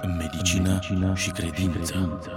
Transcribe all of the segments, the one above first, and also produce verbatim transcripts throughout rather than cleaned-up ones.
în medicină, medicină și credință. Și credință.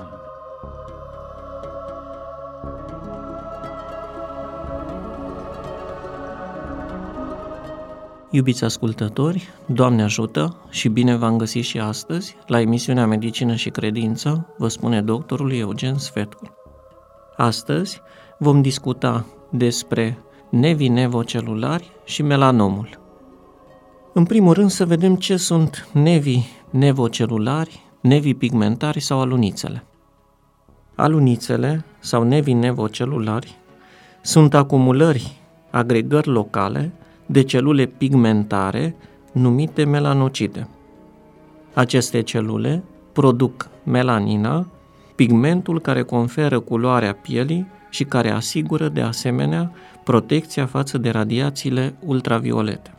Iubiți ascultători, Doamne ajută și bine v-am găsit și astăzi la emisiunea Medicină și Credință, vă spune doctorul Eugen Sfetcu. Astăzi vom discuta despre nevii nevocelulari și melanomul. În primul rând să vedem ce sunt nevii nevocelulari, nevii pigmentari sau alunițele. Alunițele sau nevii nevocelulari sunt acumulări, agregări locale de celule pigmentare numite melanocite. Aceste celule produc melanina, pigmentul care conferă culoarea pielii și care asigură de asemenea protecția față de radiațiile ultraviolete.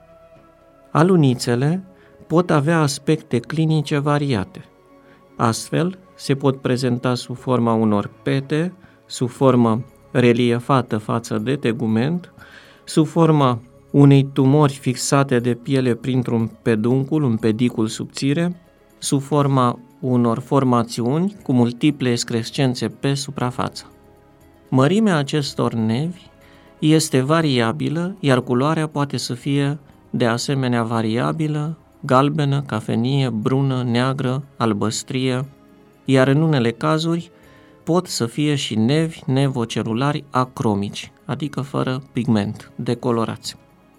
Alunițele pot avea aspecte clinice variate. Astfel, se pot prezenta sub forma unor pete, sub formă reliefată față de tegument, sub forma unei tumori fixate de piele printr-un peduncul, un pedicul subțire, sub forma unor formațiuni cu multiple excrescențe pe suprafață. Mărimea acestor nevi este variabilă, iar culoarea poate să fie de asemenea variabilă, galbenă, cafenie, brună, neagră, albăstrie, iar în unele cazuri pot să fie și nevi nevocelulari acromici, adică fără pigment, decolorați.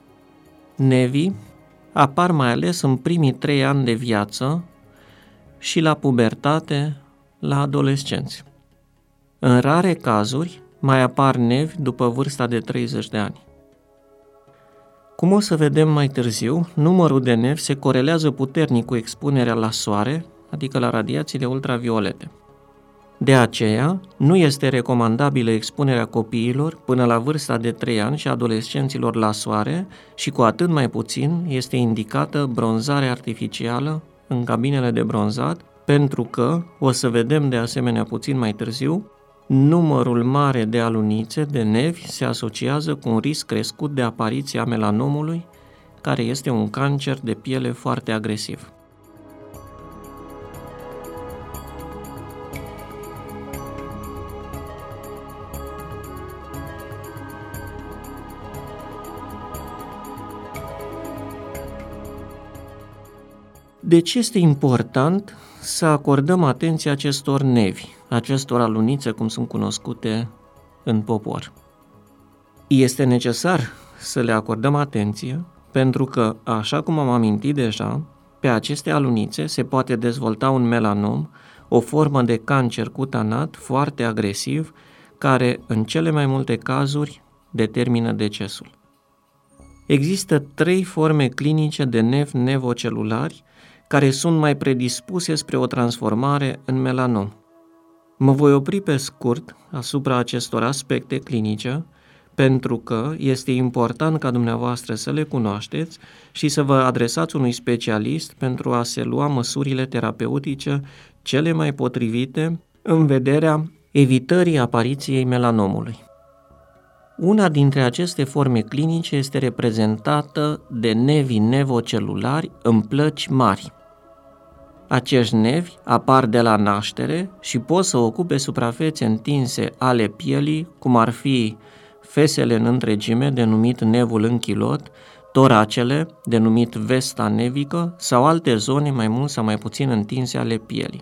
Nevii apar mai ales în primii trei ani de viață și la pubertate, la adolescenți. În rare cazuri mai apar nevi după vârsta de treizeci de ani. Cum o să vedem mai târziu, numărul de nevi se corelează puternic cu expunerea la soare, adică la radiațiile ultraviolete. De aceea, nu este recomandabilă expunerea copiilor până la vârsta de trei ani și adolescenților la soare și cu atât mai puțin este indicată bronzarea artificială în cabinele de bronzat, pentru că, o să vedem de asemenea puțin mai târziu, numărul mare de alunițe, de nevi, se asociază cu un risc crescut de apariție a melanomului, care este un cancer de piele foarte agresiv. Deci este important să acordăm atenție acestor nevi, acestor alunițe, cum sunt cunoscute în popor. Este necesar să le acordăm atenție pentru că, așa cum am amintit deja, pe aceste alunițe se poate dezvolta un melanom, o formă de cancer cutanat foarte agresiv, care în cele mai multe cazuri determină decesul. Există trei forme clinice de nevi nevocelulari care sunt mai predispuse spre o transformare în melanom. Mă voi opri pe scurt asupra acestor aspecte clinice, pentru că este important ca dumneavoastră să le cunoașteți și să vă adresați unui specialist pentru a se lua măsurile terapeutice cele mai potrivite în vederea evitării apariției melanomului. Una dintre aceste forme clinice este reprezentată de nevii nevocelulari în plăci mari. Acești nevi apar de la naștere și pot să ocupe suprafețe întinse ale pielii, cum ar fi fesele în întregime, denumit nevul închilot, toracele, denumit vesta nevică, sau alte zone mai mult sau mai puțin întinse ale pielii.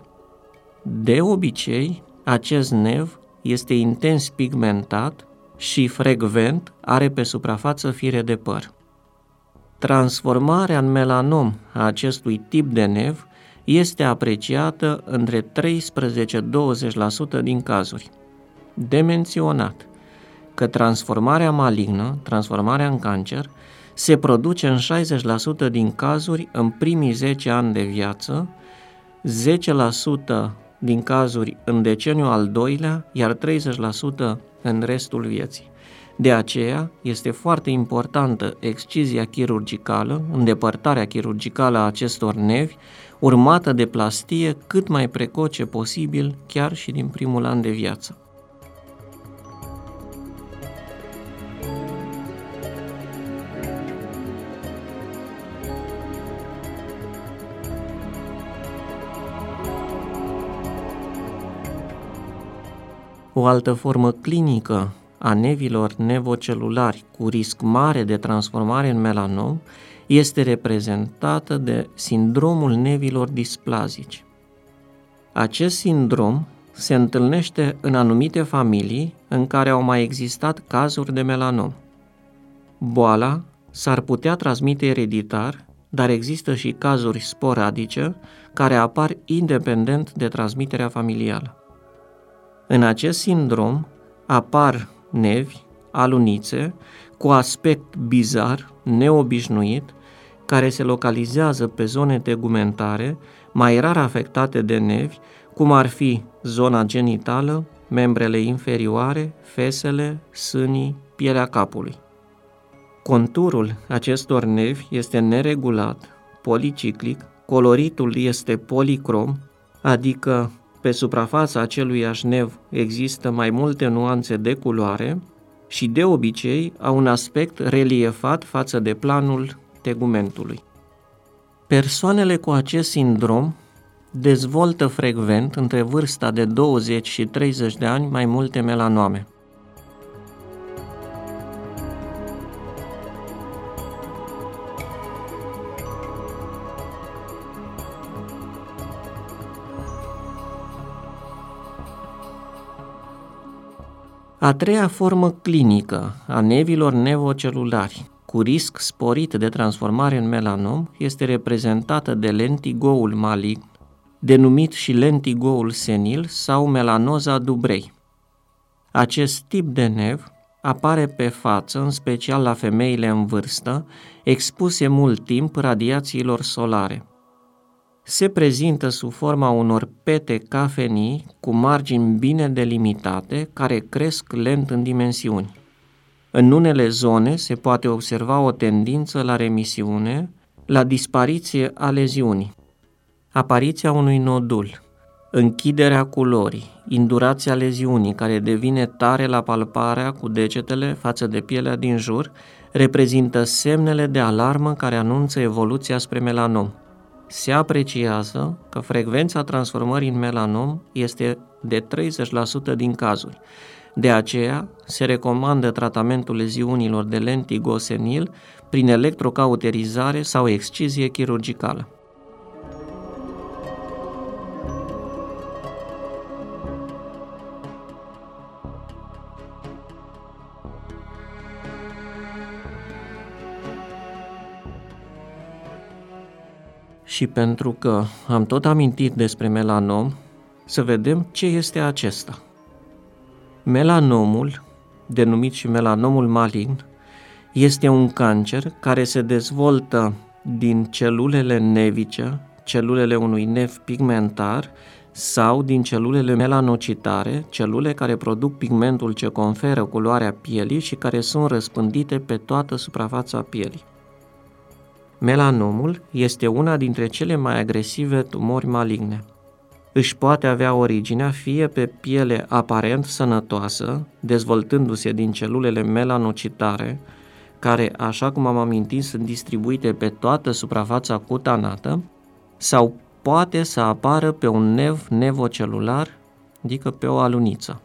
De obicei, acest nev este intens pigmentat și frecvent are pe suprafață fire de păr. Transformarea în melanom a acestui tip de nev este apreciată între treisprezece la douăzeci la sută din cazuri. De menționat că transformarea malignă, transformarea în cancer, se produce în șaizeci la sută din cazuri în primii zece ani de viață, zece la sută din cazuri în deceniul al doilea, iar treizeci la sută în restul vieții. De aceea este foarte importantă excizia chirurgicală, îndepărtarea chirurgicală a acestor nevi, urmată de plastie cât mai precoce posibil, chiar și din primul an de viață. O altă formă clinică a nevilor nevocelulari cu risc mare de transformare în melanom este reprezentată de sindromul nevilor displazici. Acest sindrom se întâlnește în anumite familii în care au mai existat cazuri de melanom. Boala s-ar putea transmite ereditar, dar există și cazuri sporadice care apar independent de transmiterea familială. În acest sindrom apar nevi, alunițe, cu aspect bizar, neobișnuit, care se localizează pe zone tegumentare, mai rar afectate de nevi, cum ar fi zona genitală, membrele inferioare, fesele, sânii, pielea capului. Conturul acestor nevi este neregulat, policiclic, coloritul este policrom, adică pe suprafața aceluiași nev există mai multe nuanțe de culoare și de obicei au un aspect reliefat față de planul tegumentului. Persoanele cu acest sindrom dezvoltă frecvent între vârsta de douăzeci și treizeci de ani mai multe melanome. A treia formă clinică a nevilor nevocelulari cu risc sporit de transformare în melanom este reprezentată de lentigoul malign, denumit și lentigoul senil sau melanoza Dubrei. Acest tip de nev apare pe față, în special la femeile în vârstă, expuse mult timp radiațiilor solare. Se prezintă sub forma unor pete cafenii cu margini bine delimitate, care cresc lent în dimensiuni. În unele zone se poate observa o tendință la remisiune, la dispariție a leziunii. Apariția unui nodul, închiderea culorii, indurația leziunii care devine tare la palparea cu degetele față de pielea din jur, reprezintă semnele de alarmă care anunță evoluția spre melanom. Se apreciază că frecvența transformării în melanom este de treizeci la sută din cazuri. De aceea, se recomandă tratamentul leziunilor de lentigo senil prin electrocauterizare sau excizie chirurgicală. Și pentru că am tot amintit despre melanom, să vedem ce este acesta. Melanomul, denumit și melanomul malign, este un cancer care se dezvoltă din celulele nevice, celulele unui nev pigmentar, sau din celulele melanocitare, celule care produc pigmentul ce conferă culoarea pielii și care sunt răspândite pe toată suprafața pielii. Melanomul este una dintre cele mai agresive tumori maligne. Își poate avea originea fie pe piele aparent sănătoasă, dezvoltându-se din celulele melanocitare, care, așa cum am amintit, sunt distribuite pe toată suprafața cutanată, sau poate să apară pe un nev nevocelular, adică pe o aluniță.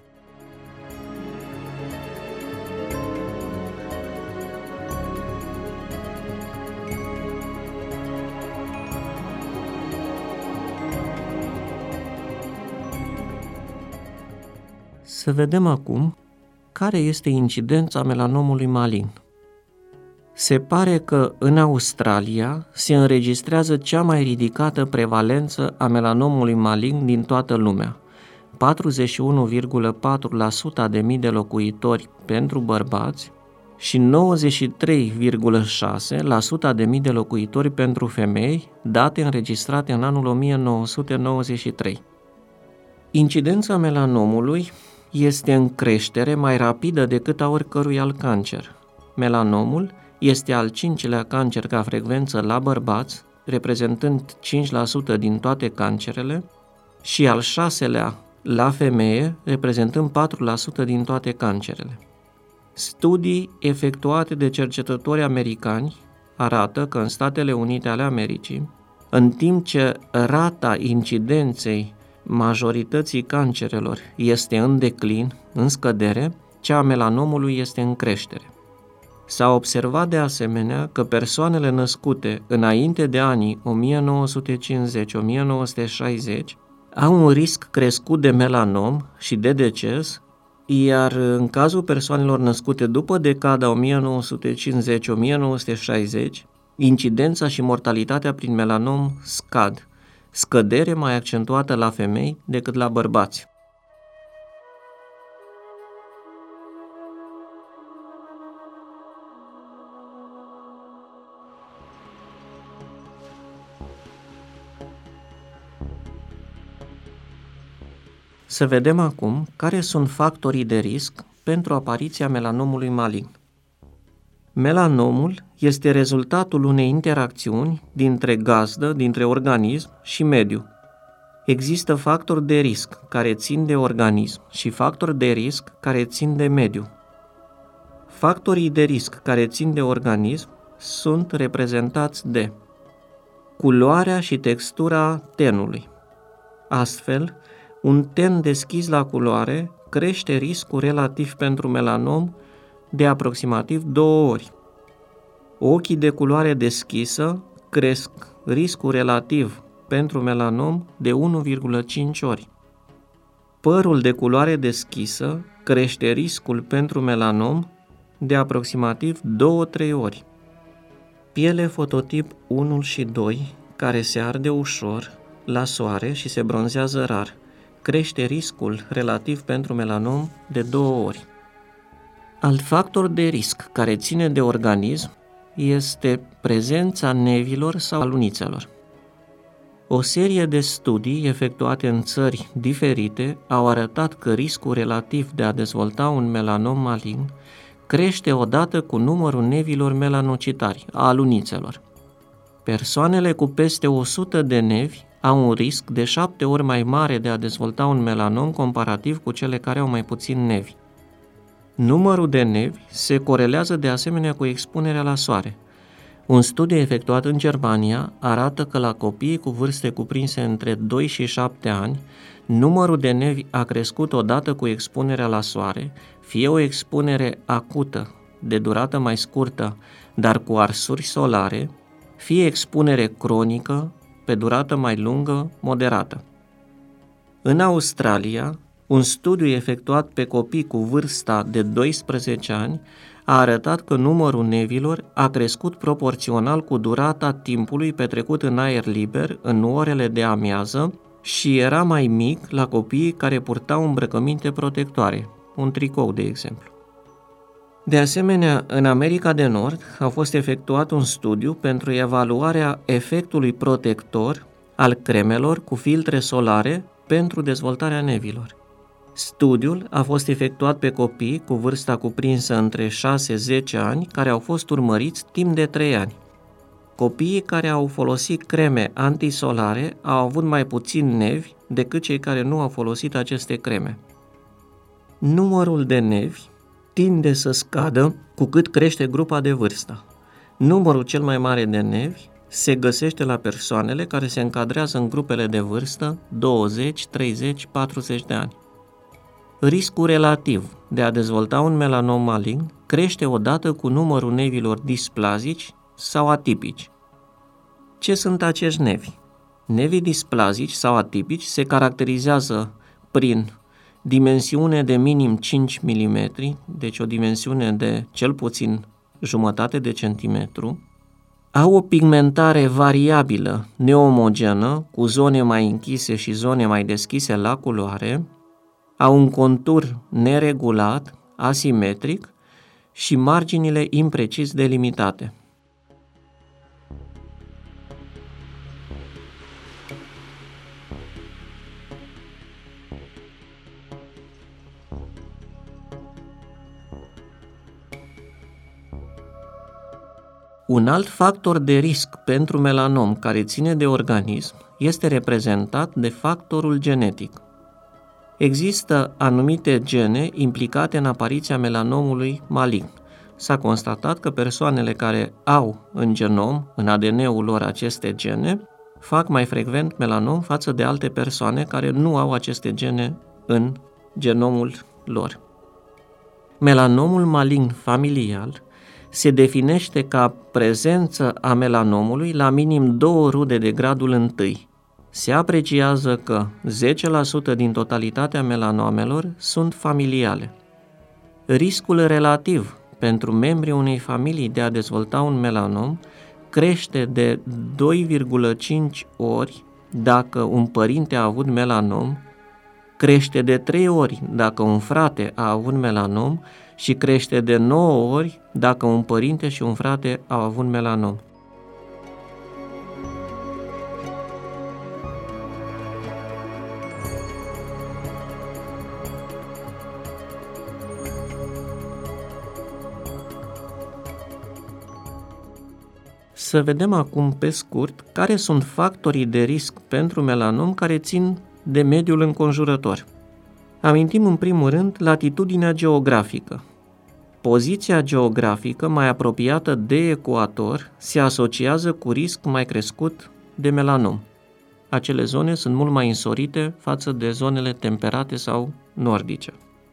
Să vedem acum care este incidența melanomului malign. Se pare că în Australia se înregistrează cea mai ridicată prevalență a melanomului malign din toată lumea, patruzeci și unu virgulă patru la sută de mii de locuitori pentru bărbați și nouăzeci și trei virgulă șase la sută de mii de locuitori pentru femei, date înregistrate în anul o mie nouă sute nouăzeci și trei. Incidența melanomului este în creștere mai rapidă decât a oricărui alt cancer. Melanomul este al cincilea cancer ca frecvență la bărbați, reprezentând cinci la sută din toate cancerele, și al șaselea la femeie, reprezentând patru la sută din toate cancerele. Studii efectuate de cercetători americani arată că în Statele Unite ale Americii, în timp ce rata incidenței majorității cancerelor este în declin, în scădere, cea a melanomului este în creștere. S-a observat de asemenea că persoanele născute înainte de anii o mie nouă sute cincizeci - o mie nouă sute șaizeci au un risc crescut de melanom și de deces, iar în cazul persoanelor născute după decada o mie nouă sute cincizeci - o mie nouă sute șaizeci, incidența și mortalitatea prin melanom scad, scădere mai accentuată la femei decât la bărbați. Să vedem acum care sunt factorii de risc pentru apariția melanomului malign. Melanomul este rezultatul unei interacțiuni dintre gazdă, dintre organism și mediu. Există factori de risc care țin de organism și factori de risc care țin de mediu. Factorii de risc care țin de organism sunt reprezentați de culoarea și textura tenului. Astfel, un ten deschis la culoare crește riscul relativ pentru melanom de aproximativ două ori. Ochii de culoare deschisă cresc riscul relativ pentru melanom de unu virgulă cinci ori. Părul de culoare deschisă crește riscul pentru melanom de aproximativ două-trei ori. Piele fototip unu și doi, care se arde ușor la soare și se bronzează rar, crește riscul relativ pentru melanom de două ori. Alt factor de risc care ține de organism este prezența nevilor sau a lunițelor. O serie de studii efectuate în țări diferite au arătat că riscul relativ de a dezvolta un melanom malign crește odată cu numărul nevilor melanocitari, a lunițelor. Persoanele cu peste o sută de nevi au un risc de șapte ori mai mare de a dezvolta un melanom comparativ cu cele care au mai puțin nevi. Numărul de nevi se corelează de asemenea cu expunerea la soare. Un studiu efectuat în Germania arată că la copiii cu vârste cuprinse între doi și șapte ani, numărul de nevi a crescut odată cu expunerea la soare, fie o expunere acută, de durată mai scurtă, dar cu arsuri solare, fie expunere cronică, pe durată mai lungă, moderată. În Australia, un studiu efectuat pe copii cu vârsta de doisprezece ani a arătat că numărul nevilor a crescut proporțional cu durata timpului petrecut în aer liber în orele de amiază și era mai mic la copiii care purtau îmbrăcăminte protectoare, un tricou de exemplu. De asemenea, în America de Nord a fost efectuat un studiu pentru evaluarea efectului protector al cremelor cu filtre solare pentru dezvoltarea nevilor. Studiul a fost efectuat pe copii cu vârsta cuprinsă între șase - zece ani care au fost urmăriți timp de trei ani. Copiii care au folosit creme antisolare au avut mai puțin nevi decât cei care nu au folosit aceste creme. Numărul de nevi tinde să scadă cu cât crește grupa de vârstă. Numărul cel mai mare de nevi se găsește la persoanele care se încadrează în grupele de vârstă douăzeci, treizeci, patruzeci de ani. Riscul relativ de a dezvolta un melanom malign crește odată cu numărul nevilor displazici sau atipici. Ce sunt acești nevi? Nevii displazici sau atipici se caracterizează prin dimensiune de minim cinci milimetri, deci o dimensiune de cel puțin jumătate de centimetru, au o pigmentare variabilă, neomogenă, cu zone mai închise și zone mai deschise la culoare, au un contur neregulat, asimetric și marginile imprecis delimitate. Un alt factor de risc pentru melanom care ține de organism este reprezentat de factorul genetic. Există anumite gene implicate în apariția melanomului malign. S-a constatat că persoanele care au în genom, în A D N-ul lor aceste gene, fac mai frecvent melanom față de alte persoane care nu au aceste gene în genomul lor. Melanomul malign familial se definește ca prezență a melanomului la minim două rude de gradul întâi. Se apreciază că zece la sută din totalitatea melanomelor sunt familiale. Riscul relativ pentru membrii unei familii de a dezvolta un melanom crește de doi virgulă cinci ori dacă un părinte a avut melanom, crește de trei ori dacă un frate a avut melanom și crește de nouă ori dacă un părinte și un frate au avut melanom. Să vedem acum pe scurt care sunt factorii de risc pentru melanom care țin de mediul înconjurător. Amintim în primul rând latitudinea geografică. Poziția geografică mai apropiată de ecuator se asociază cu risc mai crescut de melanom. Acele zone sunt mult mai însorite față de zonele temperate sau nordice.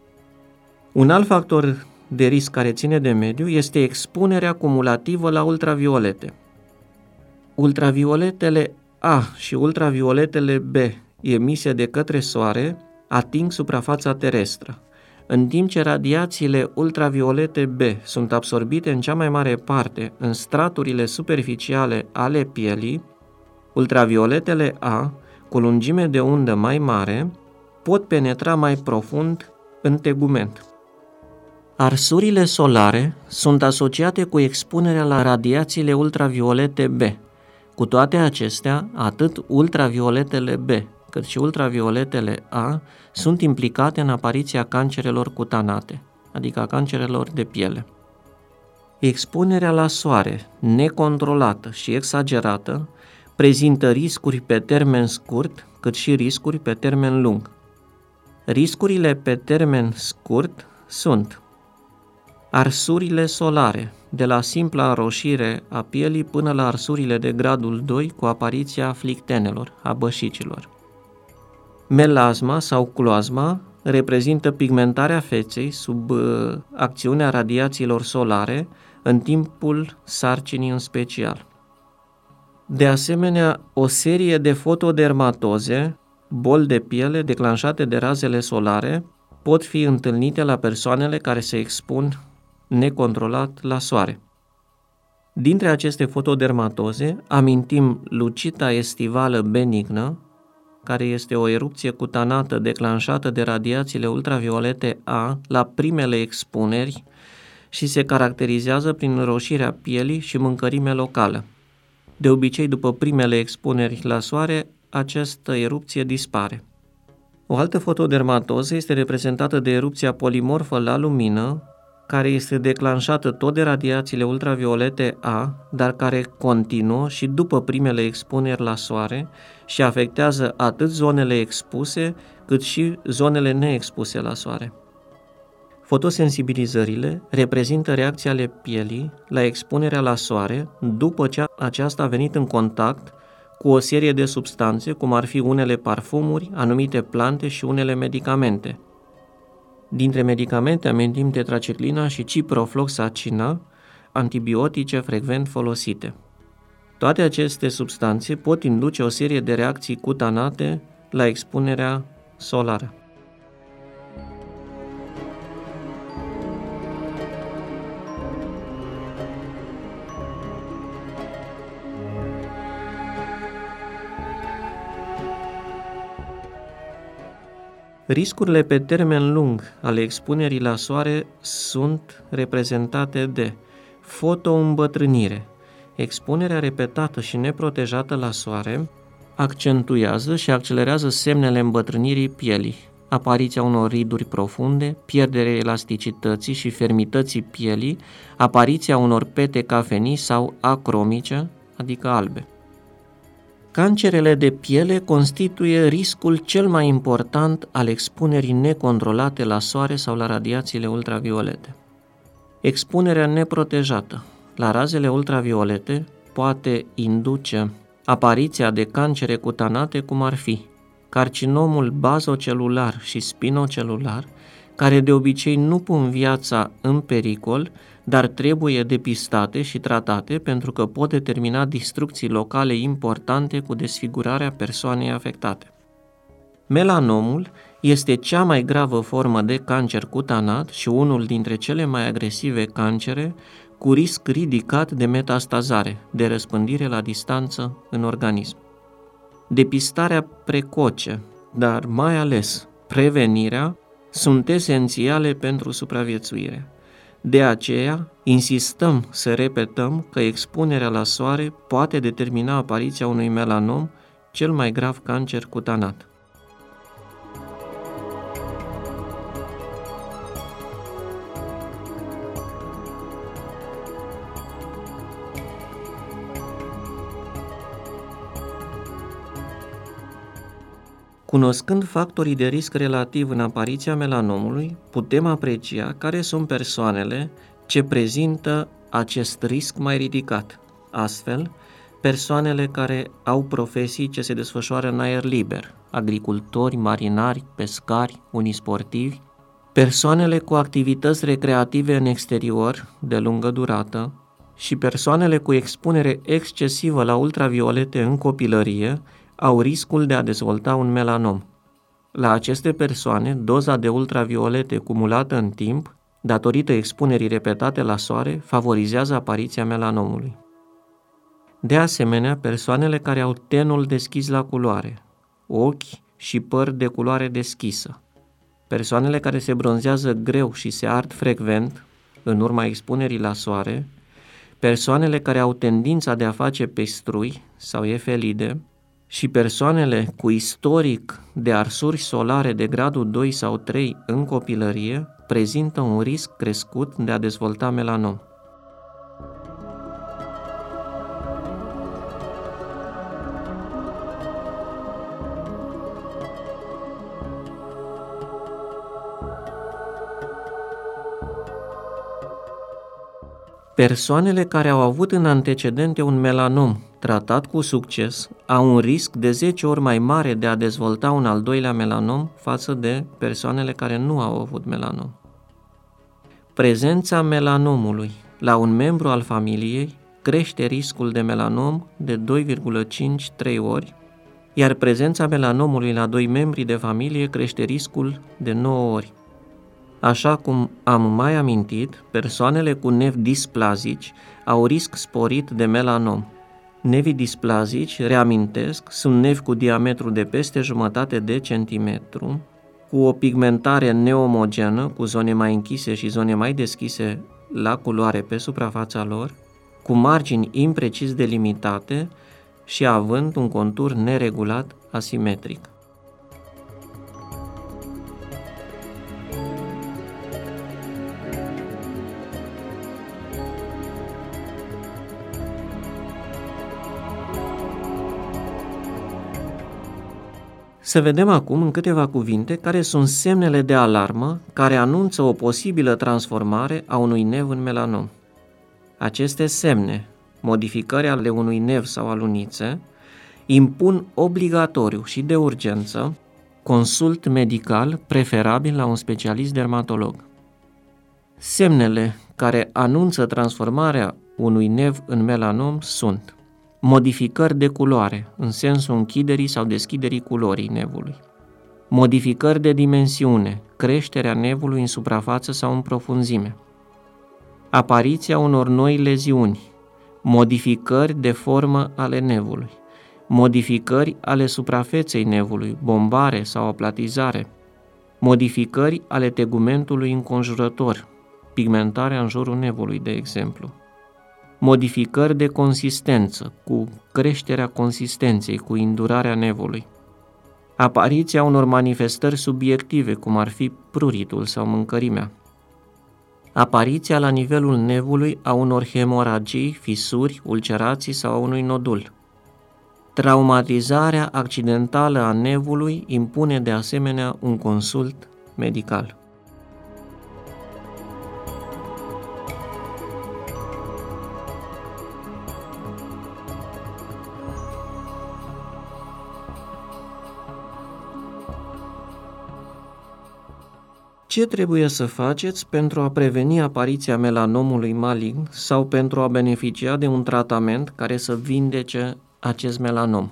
Un alt factor de risc care ține de mediu este expunerea cumulativă la ultraviolete. Ultravioletele A și ultravioletele B emise de către Soare ating suprafața terestră, în timp ce radiațiile ultraviolete B sunt absorbite în cea mai mare parte în straturile superficiale ale pielii. Ultravioletele A, cu lungime de undă mai mare, pot penetra mai profund în tegument. Arsurile solare sunt asociate cu expunerea la radiațiile ultraviolete B. Cu toate acestea, atât ultravioletele B cât și ultravioletele A sunt implicate în apariția cancerelor cutanate, adică a cancerelor de piele. Expunerea la soare, necontrolată și exagerată, prezintă riscuri pe termen scurt, cât și riscuri pe termen lung. Riscurile pe termen scurt sunt arsurile solare, de la simpla înroșire a pielii până la arsurile de gradul doi cu apariția flictenelor, a bășicilor. Melasma sau cloazma reprezintă pigmentarea feței sub uh, acțiunea radiațiilor solare în timpul sarcinii în special. De asemenea, o serie de fotodermatoze, boli de piele declanșate de razele solare, pot fi întâlnite la persoanele care se expun necontrolat la soare. Dintre aceste fotodermatoze, amintim lucita estivală benignă, care este o erupție cutanată declanșată de radiațiile ultraviolete A la primele expuneri și se caracterizează prin roșirea pielii și mâncărime locală. De obicei, după primele expuneri la soare, această erupție dispare. O altă fotodermatoză este reprezentată de erupția polimorfă la lumină, care este declanșată tot de radiațiile ultraviolete A, dar care continuă și după primele expuneri la soare și afectează atât zonele expuse, cât și zonele neexpuse la soare. Fotosensibilizările reprezintă reacții ale pielii la expunerea la soare după ce aceasta a venit în contact cu o serie de substanțe, cum ar fi unele parfumuri, anumite plante și unele medicamente. Dintre medicamente amintim tetraciclina și ciprofloxacina, antibiotice frecvent folosite. Toate aceste substanțe pot induce o serie de reacții cutanate la expunerea solară. Riscurile pe termen lung ale expunerii la soare sunt reprezentate de fotoîmbătrânire. Expunerea repetată și neprotejată la soare accentuează și accelerează semnele îmbătrânirii pielii, apariția unor riduri profunde, pierderea elasticității și fermității pielii, apariția unor pete cafenii sau acromice, adică albe. Cancerele de piele constituie riscul cel mai important al expunerii necontrolate la soare sau la radiațiile ultraviolete. Expunerea neprotejată la razele ultraviolete poate induce apariția de cancere cutanate, cum ar fi carcinomul bazocelular și spinocelular, care de obicei nu pun viața în pericol, dar trebuie depistate și tratate pentru că pot determina distrucții locale importante cu desfigurarea persoanei afectate. Melanomul este cea mai gravă formă de cancer cutanat și unul dintre cele mai agresive cancere, cu risc ridicat de metastazare, de răspândire la distanță în organism. Depistarea precoce, dar mai ales prevenirea, sunt esențiale pentru supraviețuire. De aceea, insistăm să repetăm că expunerea la soare poate determina apariția unui melanom, cel mai grav cancer cutanat. Cunoscând factorii de risc relativ în apariția melanomului, putem aprecia care sunt persoanele ce prezintă acest risc mai ridicat. Astfel, persoanele care au profesii ce se desfășoară în aer liber, agricultori, marinari, pescari, unii sportivi, persoanele cu activități recreative în exterior de lungă durată și persoanele cu expunere excesivă la ultraviolete în copilărie au riscul de a dezvolta un melanom. La aceste persoane, doza de ultraviolete cumulată în timp, datorită expunerii repetate la soare, favorizează apariția melanomului. De asemenea, persoanele care au tenul deschis la culoare, ochi și păr de culoare deschisă, persoanele care se bronzează greu și se ard frecvent în urma expunerii la soare, persoanele care au tendința de a face pestrui sau efelide, și persoanele cu istoric de arsuri solare de gradul doi sau trei în copilărie prezintă un risc crescut de a dezvolta melanom. Persoanele care au avut în antecedente un melanom tratat cu succes au un risc de zece ori mai mare de a dezvolta un al doilea melanom față de persoanele care nu au avut melanom. Prezența melanomului la un membru al familiei crește riscul de melanom de doi virgulă cinci trei ori, iar prezența melanomului la doi membri de familie crește riscul de nouă ori. Așa cum am mai amintit, persoanele cu nevi displazici au risc sporit de melanom. Nevii displazici, reamintesc, sunt nevi cu diametru de peste jumătate de centimetru, cu o pigmentare neomogenă, cu zone mai închise și zone mai deschise la culoare pe suprafața lor, cu margini imprecis delimitate și având un contur neregulat asimetric. Să vedem acum în câteva cuvinte care sunt semnele de alarmă care anunță o posibilă transformare a unui nev în melanom. Aceste semne, modificări ale unui nev sau alunițe, impun obligatoriu și de urgență consult medical, preferabil la un specialist dermatolog. Semnele care anunță transformarea unui nev în melanom sunt modificări de culoare, în sensul închiderii sau deschiderii culorii nevului. Modificări de dimensiune, creșterea nevului în suprafață sau în profunzime. Apariția unor noi leziuni, modificări de formă ale nevului, modificări ale suprafeței nevului, bombare sau aplatizare, modificări ale tegumentului înconjurător, pigmentarea în jurul nevului, de exemplu. Modificări de consistență, cu creșterea consistenței, cu indurarea nevului. Apariția unor manifestări subiective, cum ar fi pruritul sau mâncărimea. Apariția la nivelul nevului a unor hemoragii, fisuri, ulcerații sau a unui nodul. Traumatizarea accidentală a nevului impune de asemenea un consult medical. Ce trebuie să faceți pentru a preveni apariția melanomului malign sau pentru a beneficia de un tratament care să vindece acest melanom?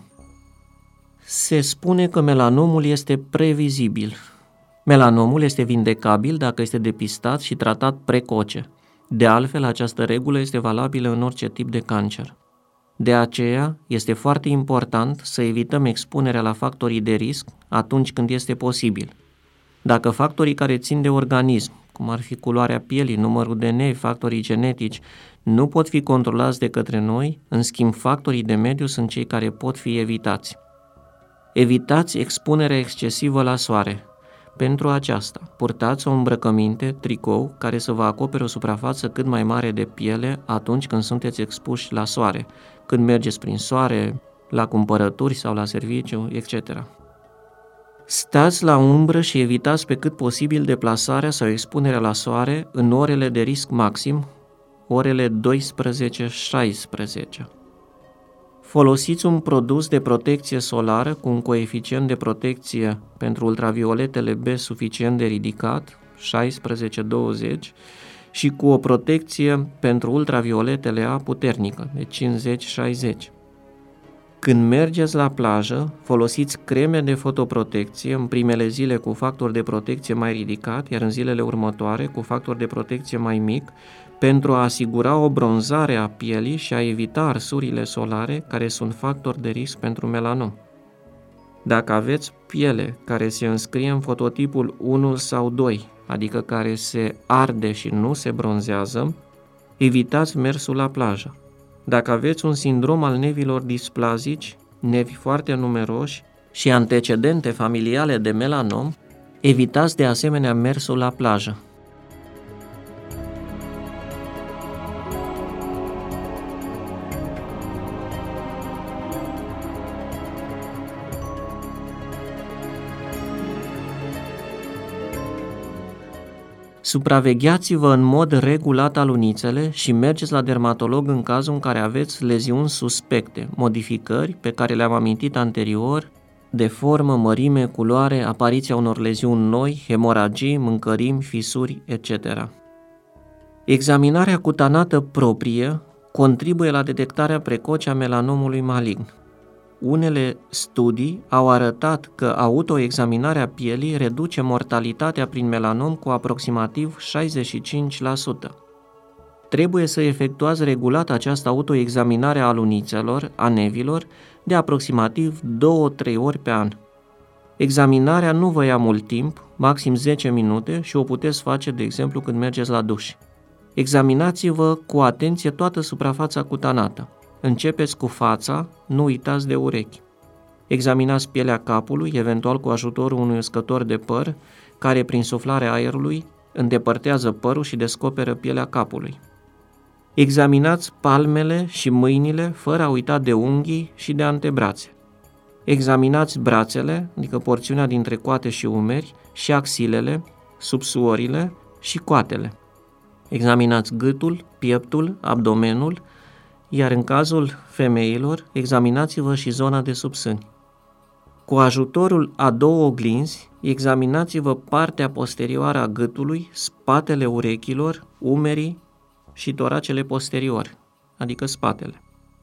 Se spune că melanomul este previzibil. Melanomul este vindecabil dacă este depistat și tratat precoce. De altfel, această regulă este valabilă în orice tip de cancer. De aceea, este foarte important să evităm expunerea la factorii de risc atunci când este posibil. Dacă factorii care țin de organism, cum ar fi culoarea pielii, numărul de nervi, factorii genetici, nu pot fi controlați de către noi, în schimb factorii de mediu sunt cei care pot fi evitați. Evitați expunerea excesivă la soare. Pentru aceasta, purtați o îmbrăcăminte, tricou, care să vă acopere o suprafață cât mai mare de piele atunci când sunteți expuși la soare, când mergeți prin soare, la cumpărături sau la serviciu, et cetera. Stați la umbră și evitați pe cât posibil deplasarea sau expunerea la soare în orele de risc maxim, orele douăsprezece șaisprezece. Folosiți un produs de protecție solară cu un coeficient de protecție pentru ultravioletele B suficient de ridicat, șaisprezece douăzeci, și cu o protecție pentru ultravioletele A puternică, de cincizeci șaizeci. Când mergeți la plajă, folosiți creme de fotoprotecție în primele zile cu factor de protecție mai ridicat, iar în zilele următoare cu factor de protecție mai mic, pentru a asigura o bronzare a pielii și a evita arsurile solare, care sunt factori de risc pentru melanom. Dacă aveți piele care se înscrie în fototipul unu sau doi, adică care se arde și nu se bronzează, evitați mersul la plajă. Dacă aveți un sindrom al nevilor displazici, nevi foarte numeroși și antecedente familiale de melanom, evitați de asemenea mersul la plajă. Supravegheați-vă în mod regulat alunițele și mergeți la dermatolog în cazul în care aveți leziuni suspecte, modificări pe care le-am amintit anterior, de formă, mărime, culoare, apariția unor leziuni noi, hemoragii, mâncărimi, fisuri, et cetera. Examinarea cutanată proprie contribuie la detectarea precoce a melanomului malign. Unele studii au arătat că autoexaminarea pielii reduce mortalitatea prin melanom cu aproximativ șaizeci și cinci la sută. Trebuie să efectuați regulat această autoexaminare a alunițelor, a nevilor, de aproximativ două-trei ori pe an. Examinarea nu vă ia mult timp, maxim zece minute, și o puteți face, de exemplu, când mergeți la duș. Examinați-vă cu atenție toată suprafața cutanată. Începeți cu fața, nu uitați de urechi. Examinați pielea capului, eventual cu ajutorul unui uscător de păr, care prin suflarea aerului îndepărtează părul și descoperă pielea capului. Examinați palmele și mâinile fără a uita de unghii și de antebrațe. Examinați brațele, adică porțiunea dintre coate și umeri, și axilele, subsuorile și coatele. Examinați gâtul, pieptul, abdomenul, iar în cazul femeilor, examinați-vă și zona de sub sâni. Cu ajutorul a două oglinzi, examinați-vă partea posterioară a gâtului, spatele urechilor, umerii și toracele posterior, adică spatele.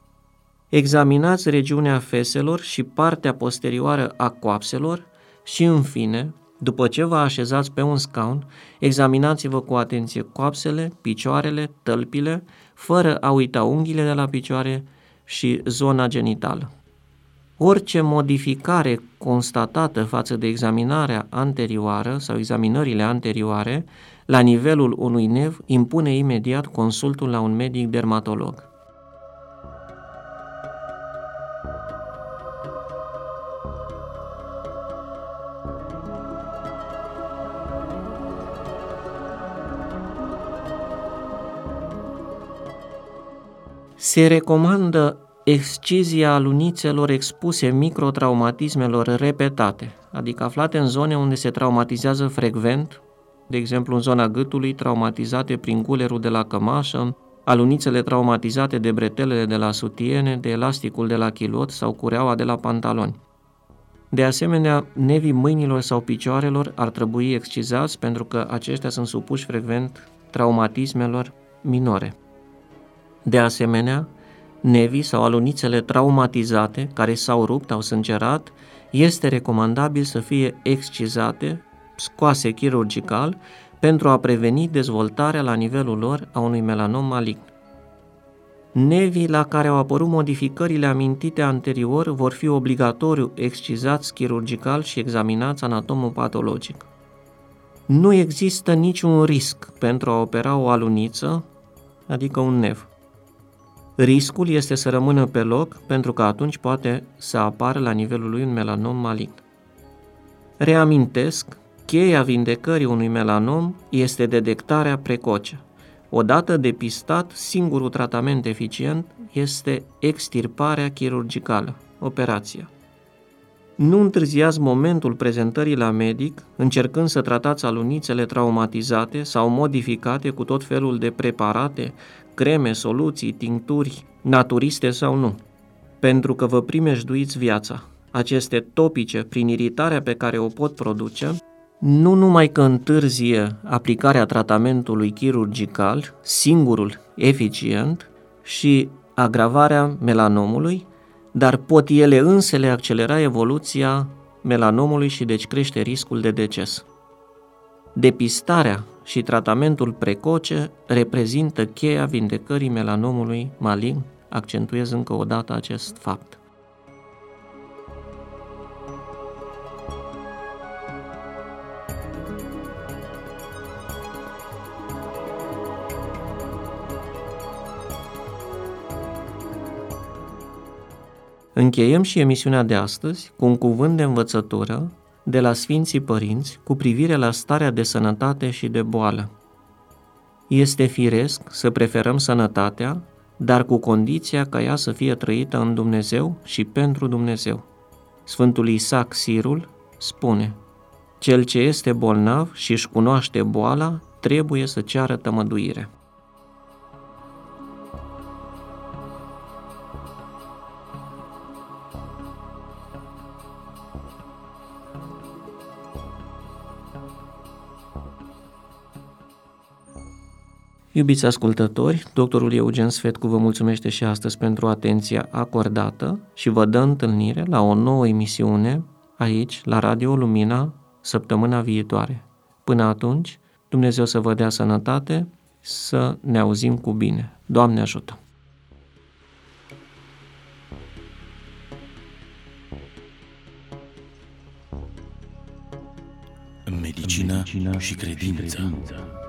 Examinați regiunea feselor și partea posterioară a coapselor și, în fine, după ce vă așezați pe un scaun, examinați-vă cu atenție coapsele, picioarele, tălpile, fără a uita unghiile de la picioare și zona genitală. Orice modificare constatată față de examinarea anterioară sau examinările anterioare la nivelul unui nev impune imediat consultul la un medic dermatolog. Se recomandă excizia alunițelor expuse microtraumatismelor repetate, adică aflate în zone unde se traumatizează frecvent, de exemplu în zona gâtului, traumatizate prin gulerul de la cămașă, alunițele traumatizate de bretelele de la sutiene, de elasticul de la chilot sau cureaua de la pantaloni. De asemenea, nevii mâinilor sau picioarelor ar trebui excizați pentru că aceștia sunt supuși frecvent traumatismelor minore. De asemenea, nevii sau alunițele traumatizate care s-au rupt, au sângerat, este recomandabil să fie excizate, scoase chirurgical, pentru a preveni dezvoltarea la nivelul lor a unui melanom malign. Nevii la care au apărut modificările amintite anterior vor fi obligatoriu excizați chirurgical și examinați anatomopatologic. Nu există niciun risc pentru a opera o aluniță, adică un nev. Riscul este să rămână pe loc, pentru că atunci poate să apară la nivelul lui un melanom malign. Reamintesc, cheia vindecării unui melanom este detectarea precoce. Odată depistat, singurul tratament eficient este extirparea chirurgicală, operația. Nu întârziați momentul prezentării la medic, încercând să tratați alunițele traumatizate sau modificate cu tot felul de preparate, creme, soluții, tincturi, naturiste sau nu, pentru că vă primejduiți viața. Aceste topice, prin iritarea pe care o pot produce, nu numai că întârzie aplicarea tratamentului chirurgical, singurul eficient, și agravarea melanomului, dar pot ele însele accelera evoluția melanomului și deci crește riscul de deces. Depistarea și tratamentul precoce reprezintă cheia vindecării melanomului malign, accentuez încă o dată acest fapt. Încheiem și emisiunea de astăzi cu un cuvânt de învățătură de la Sfinții Părinți cu privire la starea de sănătate și de boală. Este firesc să preferăm sănătatea, dar cu condiția ca ea să fie trăită în Dumnezeu și pentru Dumnezeu. Sfântul Isaac Sirul spune: cel ce este bolnav și își cunoaște boala trebuie să ceară tămăduire. Iubiți ascultători, doctorul Eugen Sfetcu vă mulțumește și astăzi pentru atenția acordată și vă dă întâlnire la o nouă emisiune aici, la Radio Lumina, săptămâna viitoare. Până atunci, Dumnezeu să vă dea sănătate, să ne auzim cu bine. Doamne ajută! Medicina și credința.